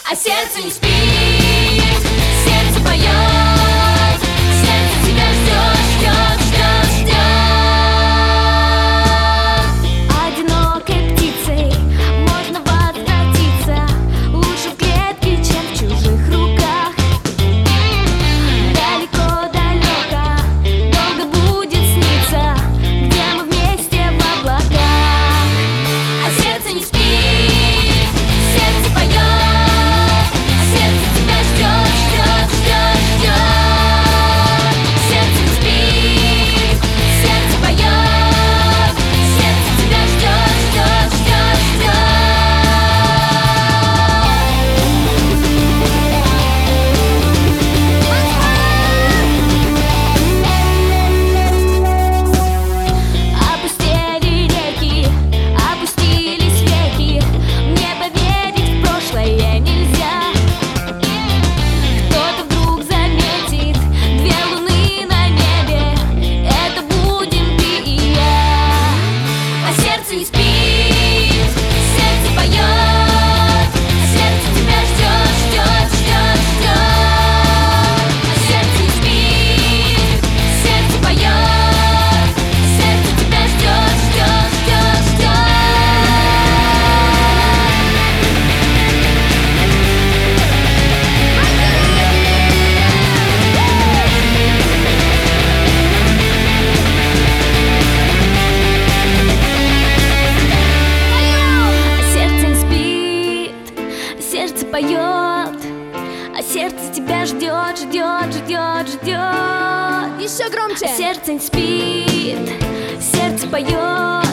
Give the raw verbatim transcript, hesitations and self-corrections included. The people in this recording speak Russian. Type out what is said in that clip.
А сердце не спит, сердце поет, сердце тебя ждет, ждет, ждет, ждет. Одинокой птицей можно возвратиться, лучше в клетке, чем в чужих руках. Далеко-далеко, долго будет сниться, где мы вместе в облаках. А сердце не спит, сердце поет, а сердце тебя ждет, ждет, ждет, ждет. Сердце не спит, сердце поет, сердце тебя ждет, ждет, ждет, Опустели реки, опустились веки, мне поверить в прошлое нельзя. Кто-то вдруг заметит две луны на небе, это будем ты и я. А сердце не спит, сердце поет, а сердце тебя ждет, ждет, ждет, ждет. А сердце не спит, сердце поет, сердце тебя ждет, ждет, ждет, ждет. Сердце не спит, сердце поет, а сердце тебя ждет, ждет, ждет, ждет. Еще громче. Сердце не спит, сердце поет,